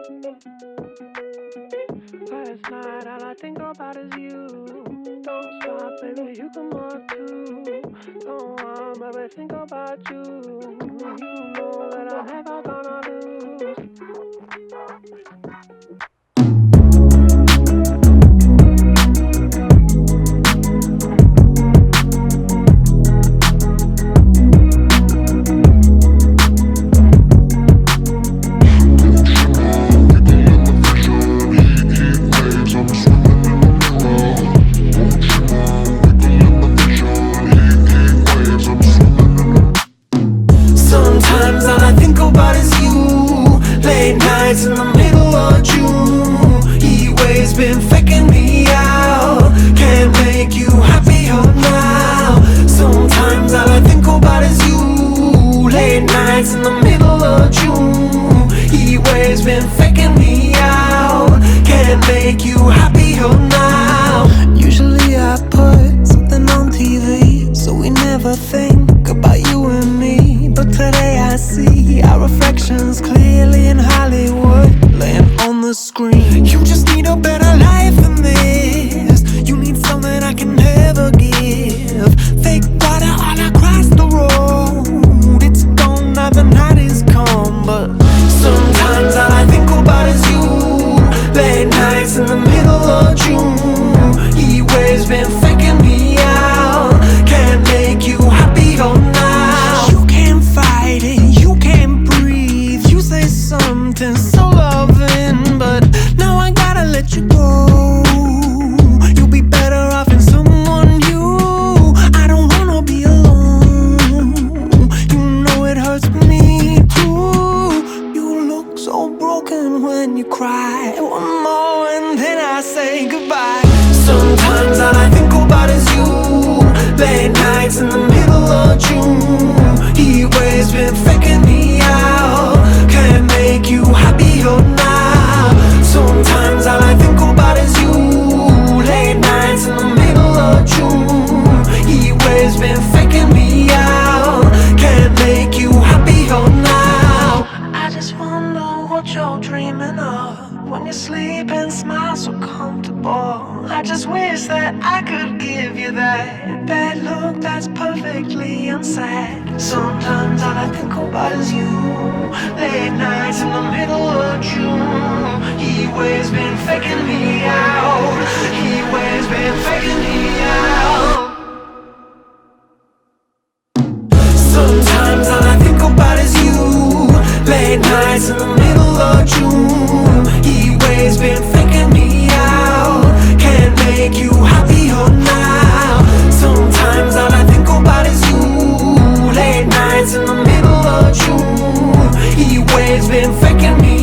Last night, all I think about is you. Don't stop, baby, you come on too. Don't want, baby, think about you. You know that I'm never gonna lose. Sometimes all I think about is you. Late nights in the middle of June. Heat waves been faking me out. Can't make you happier now. Sometimes all I think about is you. Late nights in the middle of June. Heat waves been faking me out. Can't make you happier now. Usually I put something on TV, so we never think about you and me. But today I see our reflections clearly in Hollywood, laying on the screen. You just need a better life than this. You need something I can never give. Fake water all across the road. It's gone now, the night is come. But sometimes all I think about is you. Late nights in the middle of June. Heat waves been faking me out. Can't make you happier now. You can't fight it, you can't breathe. You say something so loving, but now I gotta let you go. You'll be better off in someone new. I don't wanna be alone. You know it hurts me too. You look so broken when you cry. One more and then I say goodbye. Sometimes all I think about is you. Late nights in the middle of June. Heat waves been faking me out. Can't make you happier now. Sometimes all I think about is you. Late nights in the middle of June. Heat waves been faking me out. Can't make you happier now. I just wonder what you're dreaming of when you sleep and smile so comfortable. I just wish that I could give you that look that's perfectly unsaid. Sometimes all I think about is you. Late nights in the middle of June. Heat waves been faking me out. Heat waves been faking me out. Sometimes all I think about is you. Late nights in the middle of June. Heat waves been faking me out. Can't make you happier now. Sometimes all I think about is you. Late nights in the middle of June. Heat waves been faking me